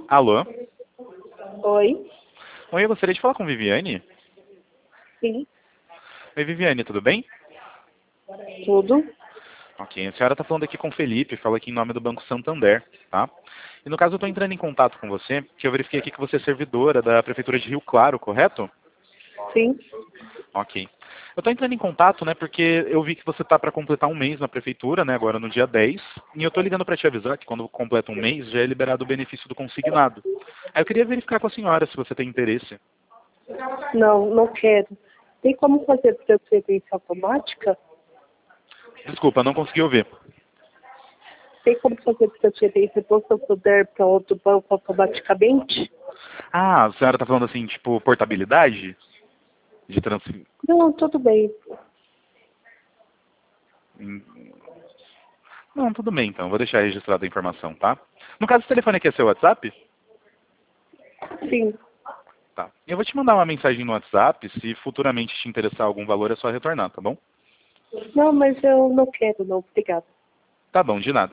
Alô? Oi, Oi, eu gostaria de falar com Viviane. sim, Oi, Viviane, tudo bem? tudo. Ok, a senhora está falando aqui com o Felipe, fala aqui em nome do Banco Santander, tá? E no caso eu estou entrando em contato com você, que eu verifiquei aqui que você é servidora da Prefeitura de Rio Claro, correto? Sim, Ok. Eu estou entrando em contato, né, porque eu vi que você está para completar um mês na Prefeitura, né, agora no dia 10, e eu estou ligando para te avisar que quando completa um mês já é liberado o benefício do consignado. Aí eu queria verificar com a senhora se você tem interesse. não quero. Tem como fazer transferência automática? Desculpa, não consegui ouvir. Tem como fazer transferência do Santander para outro banco automaticamente? Ah, a senhora está falando assim, tipo, portabilidade de transferência? Não, tudo bem. Não, tudo bem então, vou deixar registrada a informação, tá? No caso, o telefone aqui é seu WhatsApp? Sim. Tá. Eu vou te mandar uma mensagem no WhatsApp, se futuramente te interessar algum valor é só retornar, tá bom? Não, mas eu não quero, não. Obrigada. Tá bom, de nada.